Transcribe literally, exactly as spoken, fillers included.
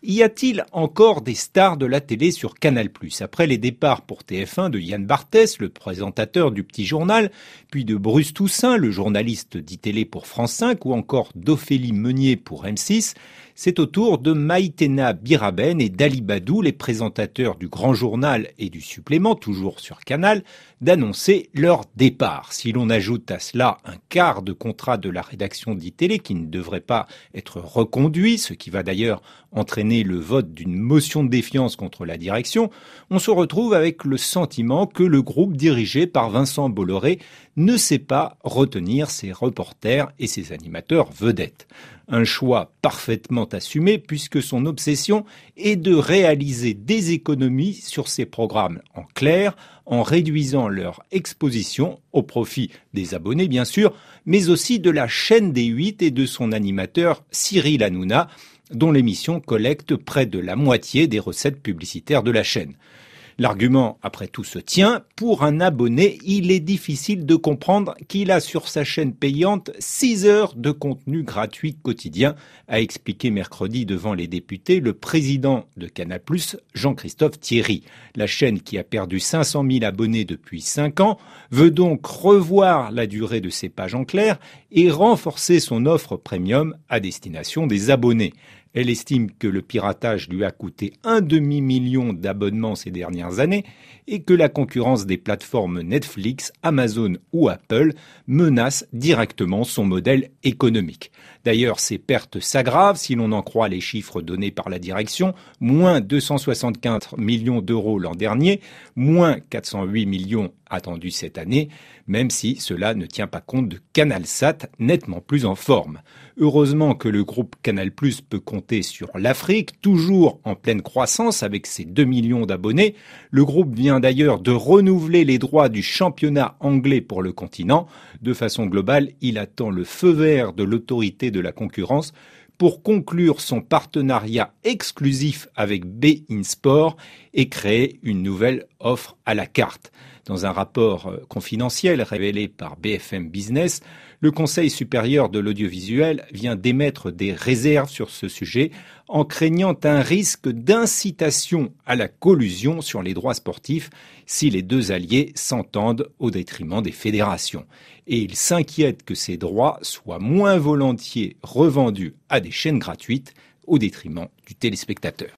Y a-t-il encore des stars de la télé sur Canal plus? Après les départs pour T F un de Yann Barthès, le présentateur du Petit Journal, puis de Bruce Toussaint, le journaliste d'I-Télé pour France cinq, ou encore d'Ophélie Meunier pour M six, c'est au tour de Maïtena Biraben et d'Ali Badou, les présentateurs du Grand Journal et du Supplément, toujours sur Canal, d'annoncer leur départ. Si l'on ajoute à cela un quart de contrat de la rédaction d'I-Télé qui ne devrait pas être reconduit, ce qui va d'ailleurs entraîner le vote d'une motion de défiance contre la direction, on se retrouve avec le sentiment que le groupe dirigé par Vincent Bolloré ne sait pas retenir ses reporters et ses animateurs vedettes. Un choix parfaitement assumé puisque son obsession est de réaliser des économies sur ses programmes en clair, en réduisant leur exposition au profit des abonnés bien sûr, mais aussi de la chaîne D huit et de son animateur Cyril Hanouna, dont l'émission collecte près de la moitié des recettes publicitaires de la chaîne. L'argument, après tout, se tient. Pour un abonné, il est difficile de comprendre qu'il a sur sa chaîne payante six heures de contenu gratuit quotidien, a expliqué mercredi devant les députés le président de Canal plus, Jean-Christophe Thierry. La chaîne, qui a perdu cinq cent mille abonnés depuis cinq ans, veut donc revoir la durée de ses pages en clair et renforcer son offre premium à destination des abonnés. Elle estime que le piratage lui a coûté un demi-million d'abonnements ces dernières années et que la concurrence des plateformes Netflix, Amazon ou Apple menace directement son modèle économique. D'ailleurs, ces pertes s'aggravent si l'on en croit les chiffres donnés par la direction, moins deux cent soixante-quatre millions d'euros l'an dernier, moins quatre cent huit millions attendus cette année, même si cela ne tient pas compte de CanalSat, nettement plus en forme. Heureusement que le groupe Canal plus peut compter sur l'Afrique, toujours en pleine croissance avec ses deux millions d'abonnés. Le groupe vient d'ailleurs de renouveler les droits du championnat anglais pour le continent. De façon globale, il attend le feu vert de l'autorité de la concurrence pour conclure son partenariat exclusif avec beIN Sport et créer une nouvelle offre à la carte. Dans un rapport confidentiel révélé par B F M Business, le Conseil supérieur de l'audiovisuel vient d'émettre des réserves sur ce sujet en craignant un risque d'incitation à la collusion sur les droits sportifs si les deux alliés s'entendent au détriment des fédérations. Et il s'inquiète que ces droits soient moins volontiers revendus à des chaînes gratuites au détriment du téléspectateur.